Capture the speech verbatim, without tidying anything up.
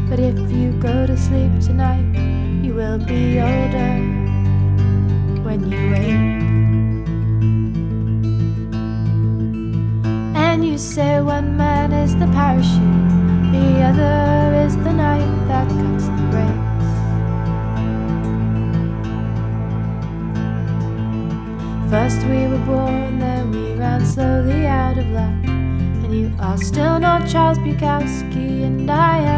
But if you go to sleep tonight, you will be older when you wake. And you say one man is the parachute, the other is the knife that cuts the brakes. First we were born, then we ran slowly out of luck. And you are still not Charles Bukowski, and I am